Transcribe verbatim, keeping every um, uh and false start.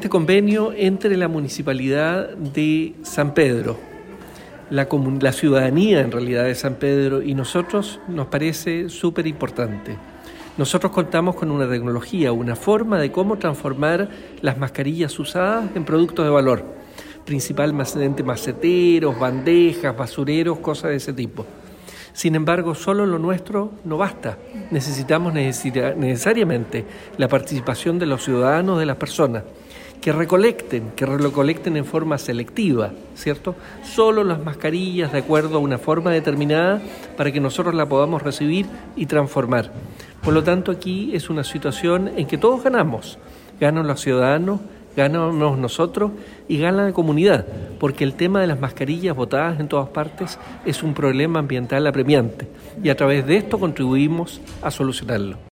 este convenio entre la Municipalidad de San Pedro, la, comun- la ciudadanía en realidad de San Pedro y nosotros nos parece súper importante. Nosotros contamos con una tecnología, una forma de cómo transformar las mascarillas usadas en productos de valor, principalmente maceteros, bandejas, basureros, cosas de ese tipo. Sin embargo, solo lo nuestro no basta. Necesitamos necesita- necesariamente la participación de los ciudadanos, de las personas, que recolecten, que recolecten en forma selectiva, ¿cierto? Solo las mascarillas de acuerdo a una forma determinada para que nosotros la podamos recibir y transformar. Por lo tanto, aquí es una situación en que todos ganamos. Ganan los ciudadanos, ganamos nosotros y gana la comunidad, porque el tema de las mascarillas botadas en todas partes es un problema ambiental apremiante y a través de esto contribuimos a solucionarlo.